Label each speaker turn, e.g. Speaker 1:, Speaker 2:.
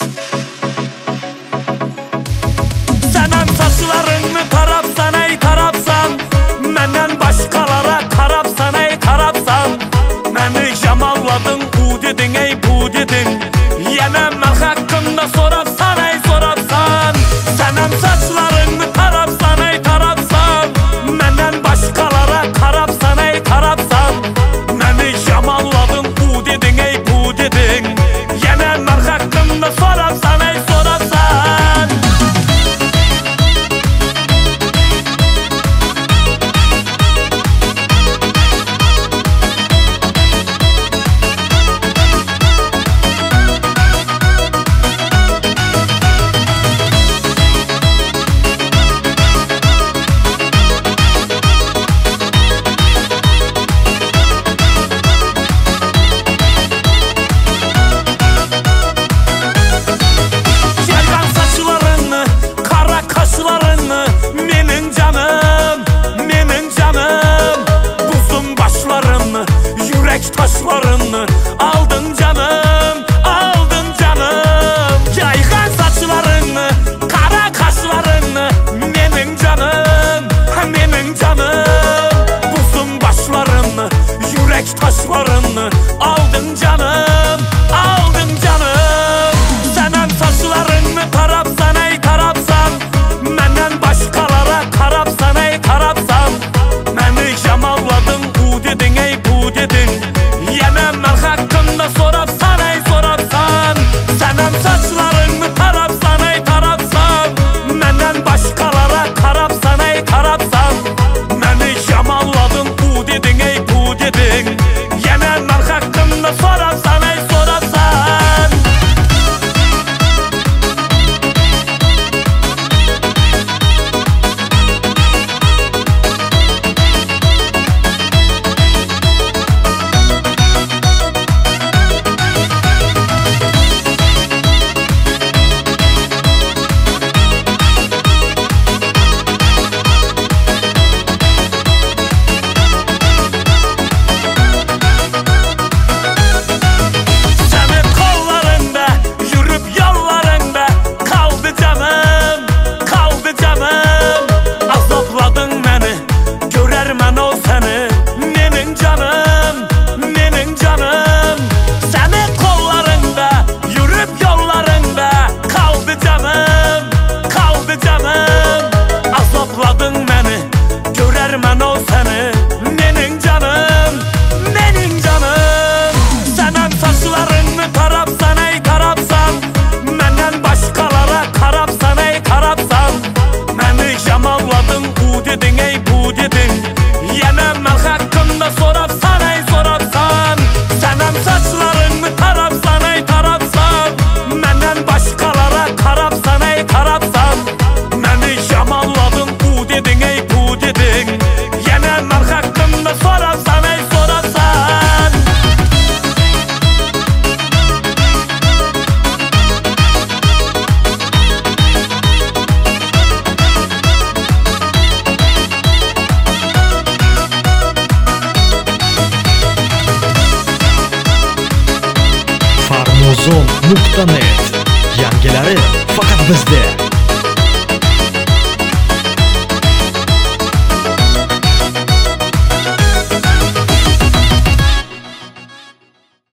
Speaker 1: Sənin saçlarını tarapsan ey tarapsan, məndən başqalara qarapsan ey qarapsan. Məni yamalladın bu dedin ey bu dedin, yenə mən haqqında sorapsan ey sorapsan. Sənin saçlarını tarapsan ey tarapsan, məndən başqalara qarapsan ey qarapsan. Məni yamalladın bu dedin ey bu dedin, yenə mən haqqında sorapsan ey sorapsan. Taşlarını aldın canım, aldın canım. Yayğan saçlarını, kara kaşlarını, benim canım, benim canım. Uzun başlarını, yürek taşlarını aldın canım, aldın canım. Sənin saçlarını tarapsan ey tarapsan, məndən başqalara qarapsan ey qarapsan. Məni yamalladın bu dedin ey bu dedin, yenə mən haqqında sorapsan ey sorapsan. Sənin saçlarını tarapsan ey tarapsan, məndən başqalara qarapsan ey qarapsan. Məni yamalladın bu dedin ey bu dedin, yenə mən haqqında sorapsan ey sorapsan.
Speaker 2: Farmozon.net. Yangileri fakat bizde.